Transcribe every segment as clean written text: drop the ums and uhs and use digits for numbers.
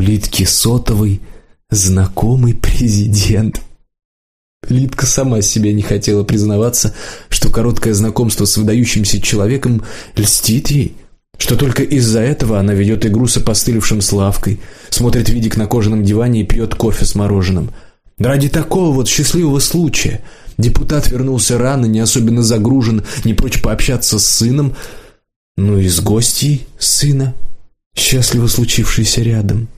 Лидки сотовый знакомый президент. Лидка сама себе не хотела признаваться, что короткое знакомство с выдающимся человеком льстит ей, что только из-за этого она ведет игру с опостылевшим Славкой, смотрит видик на кожаном диване и пьет кофе с мороженым. Ради такого вот счастливого случая депутат вернулся рано, не особенно загружен, не прочь пообщаться с сыном, ну и с гостьей сына, счастливо случившейся рядом.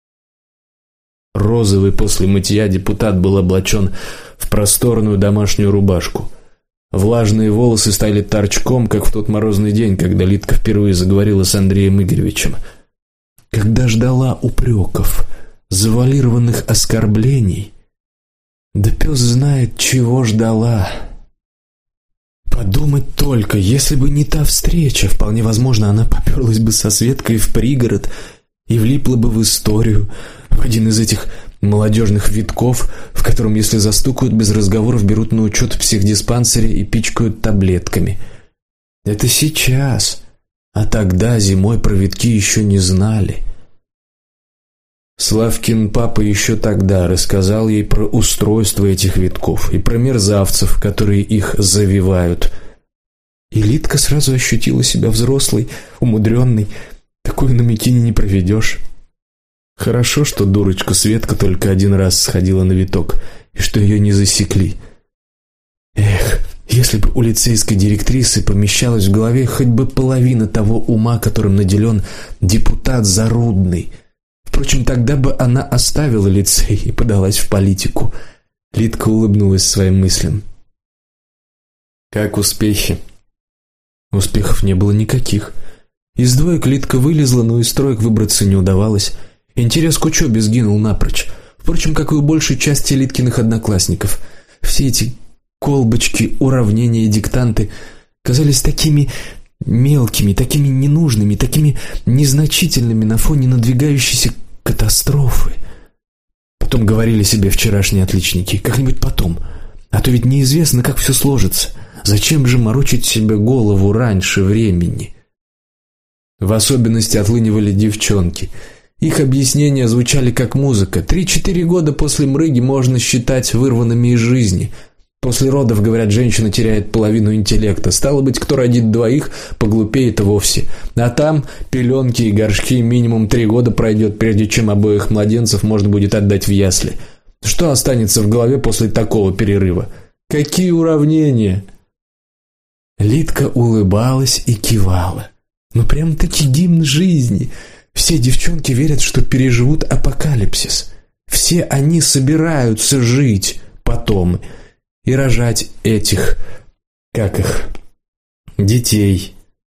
Розовый после мытья депутат был облачен в просторную домашнюю рубашку. Влажные волосы стояли торчком, как в тот морозный день, когда Лидка впервые заговорила с Андреем Игоревичем. Когда ждала упреков, завуалированных оскорблений, да пес знает, чего ждала. Подумать только, если бы не та встреча, вполне возможно, она попёрлась бы со Светкой в пригород и влипла бы в историю, в один из этих молодежных витков, в котором, если застукают, без разговоров берут на учет в психдиспансере и пичкают таблетками. Это сейчас, а тогда зимой про витки еще не знали. Славкин папа еще тогда рассказал ей про устройство этих витков и про мерзавцев, которые их завивают. И Лидка сразу ощутила себя взрослой, умудренной. Такую на Микине не проведешь. Хорошо, что дурочка Светка только один раз сходила на виток, и что ее не засекли. Эх, если бы у лицейской директрисы помещалась в голове хоть бы половина того ума, которым наделен депутат Зарудный. Впрочем, тогда бы она оставила лицей и подалась в политику. Лидка улыбнулась своим мыслям. Как успехи? Успехов не было никаких. Из двоек Лидка вылезла, но из троек выбраться не удавалось. Интерес к учебе сгинул напрочь. Впрочем, как и у большей части Лидкиных одноклассников. Все эти колбочки, уравнения и диктанты казались такими мелкими, такими ненужными, такими незначительными на фоне надвигающейся катастрофы. Потом говорили себе вчерашние отличники, как-нибудь потом. А то ведь неизвестно, как все сложится. Зачем же морочить себе голову раньше времени? В особенности отлынивали девчонки. Их объяснения звучали как музыка. 3-4 года после мрыги можно считать вырванными из жизни. После родов, говорят, женщина теряет половину интеллекта. Стало быть, кто родит двоих, поглупеет вовсе. А там пеленки и горшки, минимум 3 года пройдет, прежде чем обоих младенцев можно будет отдать в ясли. Что останется в голове после такого перерыва? Какие уравнения? Лидка улыбалась и кивала. Ну прям-таки гимн жизни. Все девчонки верят, что переживут апокалипсис. Все они собираются жить потом и рожать этих, как их, детей.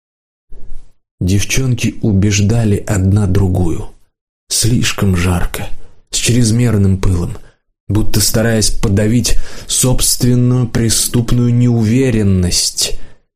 Девчонки убеждали одна другую. Слишком жарко, с чрезмерным пылом, будто стараясь подавить собственную преступную неуверенность.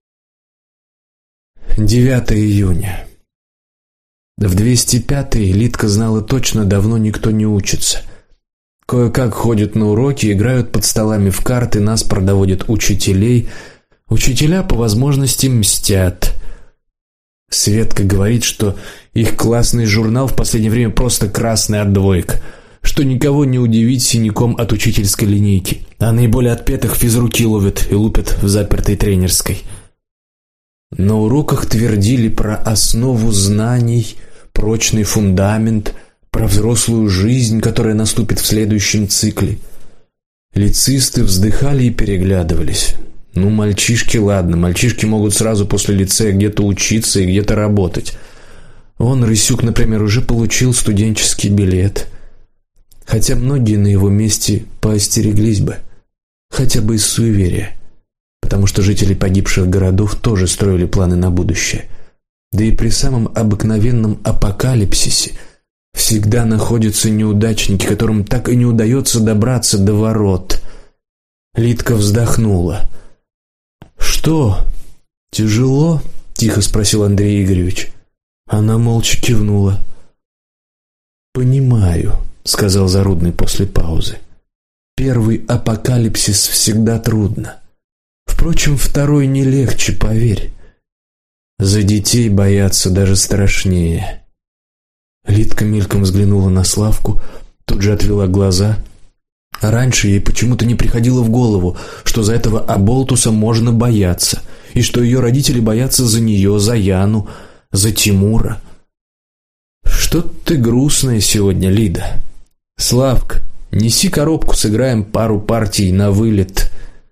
9 июня. В 205-й Лидка знала точно, давно никто не учится. Кое-как ходят на уроки, играют под столами в карты, нас продавят учителей. Учителя по возможности мстят. Светка говорит, что их классный журнал в последнее время просто красный от двоек, что никого не удивить синяком от учительской линейки, а наиболее отпетых физруки ловят и лупят в запертой тренерской. На уроках твердили про основу знаний, прочный фундамент, про взрослую жизнь, которая наступит в следующем цикле. Лицеисты вздыхали и переглядывались. Ну, мальчишки, ладно, мальчишки могут сразу после лицея где-то учиться и где-то работать. Рысюк, например, уже получил студенческий билет. Хотя многие на его месте поостереглись бы, хотя бы из суеверия, потому что жители погибших городов тоже строили планы на будущее. Да и при самом обыкновенном апокалипсисе всегда находятся неудачники, которым так и не удается добраться до ворот. Лидка вздохнула. «Что? Тяжело?» – тихо спросил Андрей Игоревич. Она молча кивнула. «Понимаю», – сказал Зарудный после паузы. «Первый апокалипсис всегда трудно. Впрочем, второй не легче, поверь. За детей бояться даже страшнее. Лидка мельком взглянула на Славку, тут же отвела глаза. Раньше ей почему-то не приходило в голову, что за этого оболтуса можно бояться, и что ее родители боятся за нее, за Яну, за Тимура. «Что ты грустная сегодня, Лида? Славка, неси коробку, сыграем пару партий на вылет».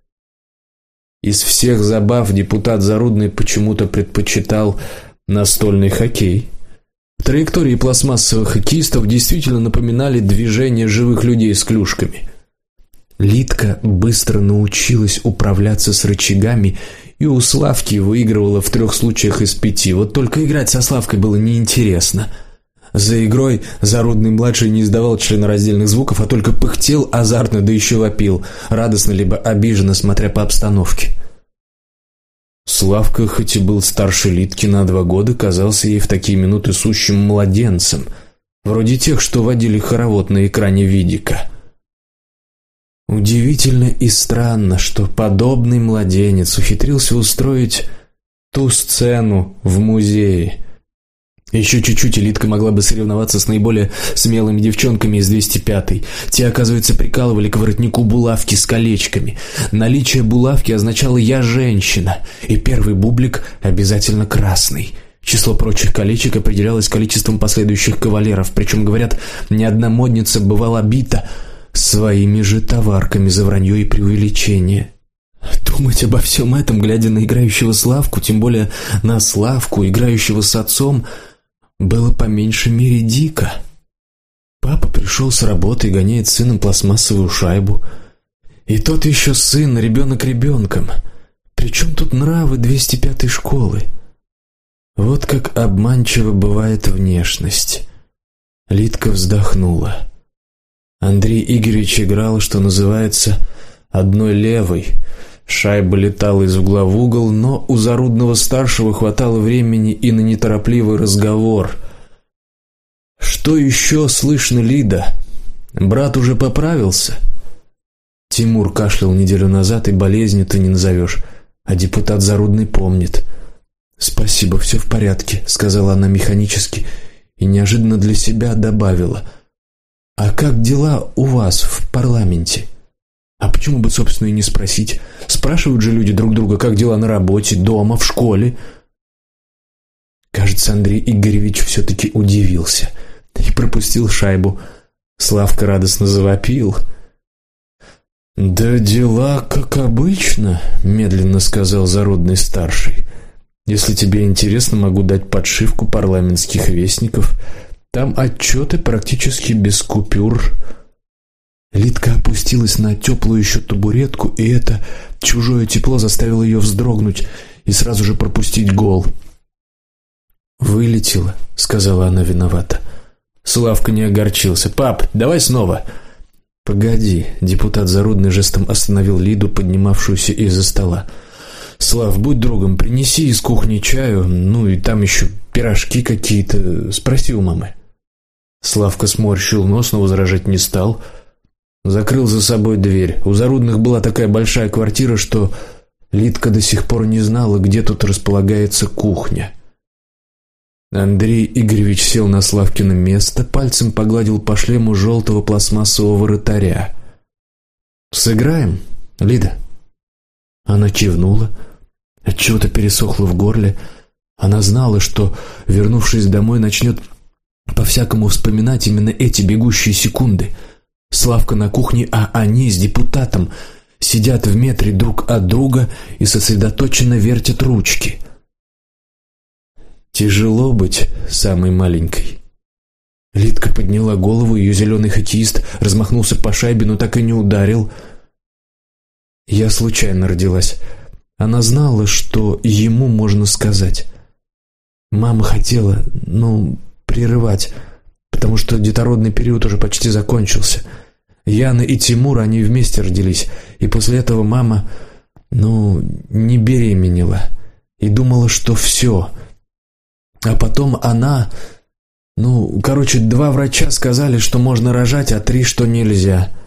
Из всех забав депутат Зарудный почему-то предпочитал настольный хоккей. Траектории пластмассовых хоккеистов действительно напоминали движение живых людей с клюшками. Лидка быстро научилась управляться с рычагами и у Славки выигрывала в 3 случаях из 5. Вот только играть со Славкой было неинтересно. За игрой Зарудный-младший не издавал членораздельных звуков, а только пыхтел азартно, да еще вопил, радостно либо обиженно, смотря по обстановке. Славка, хоть и был старше Лидки на 2 года, казался ей в такие минуты сущим младенцем, вроде тех, что водили хоровод на экране видика. Удивительно и странно, что подобный младенец ухитрился устроить ту сцену в музее. Еще чуть-чуть, и Лидка могла бы соревноваться с наиболее смелыми девчонками из 205-й. Те, оказывается, прикалывали к воротнику булавки с колечками. Наличие булавки означало «я женщина», и первый бублик обязательно красный. Число прочих колечек определялось количеством последующих кавалеров, причем, говорят, ни одна модница бывала бита своими же товарками за вранье и преувеличение. Думать обо всем этом, глядя на играющего Славку, тем более на Славку, играющего с отцом, было по меньшей мере дико. Папа пришел с работы и гоняет с сыном пластмассовую шайбу. И тот еще сын, ребенок ребенком. Причем тут нравы 205-й школы? Вот как обманчива бывает внешность. Лидка вздохнула. Андрей Игоревич играл, что называется, одной левой. Шайба летала из угла в угол, но у Зарудного-старшего хватало времени и на неторопливый разговор. «Что еще слышно, Лида? Брат уже поправился?» Тимур кашлял неделю назад, и болезнью-то не назовешь, а депутат Зарудный помнит. «Спасибо, все в порядке», — сказала она механически и неожиданно для себя добавила. «А как дела у вас в парламенте?» А почему бы, собственно, и не спросить? Спрашивают же люди друг друга, как дела на работе, дома, в школе. Кажется, Андрей Игоревич все-таки удивился и пропустил шайбу. Славка радостно завопил. «Да дела как обычно», — медленно сказал Зарудный-старший. «Если тебе интересно, могу дать подшивку парламентских вестников. Там отчеты практически без купюр». Лидка опустилась на теплую еще табуретку, и это чужое тепло заставило ее вздрогнуть и сразу же пропустить гол. «Вылетела», — сказала она виновата. Славка не огорчился. «Пап, давай снова». «Погоди», — депутат Зарудный жестом остановил Лиду, поднимавшуюся из-за стола. «Слав, будь другом, принеси из кухни чаю, ну и там еще пирожки какие-то, спроси у мамы». Славка сморщил нос, но возражать не стал. Закрыл за собой дверь. У Зарудных была такая большая квартира, что Лидка до сих пор не знала, где тут располагается кухня. Андрей Игоревич сел на Славкино место, пальцем погладил по шлему желтого пластмассового вратаря. «Сыграем, Лида?» Она кивнула. Отчего-то пересохло в горле. Она знала, что, вернувшись домой, начнет по-всякому вспоминать именно эти бегущие секунды. Славка на кухне, а они с депутатом сидят в метре друг от друга и сосредоточенно вертят ручки. Тяжело быть самой маленькой. Лидка подняла голову, ее зеленый хоккеист размахнулся по шайбе, но так и не ударил. Я случайно родилась. Она знала, что ему можно сказать. Мама хотела, прерывать, потому что детородный период уже почти закончился. Яна и Тимур, они вместе родились, и после этого мама, не беременела и думала, что все. А потом она... 2 врача сказали, что можно рожать, а 3, что нельзя.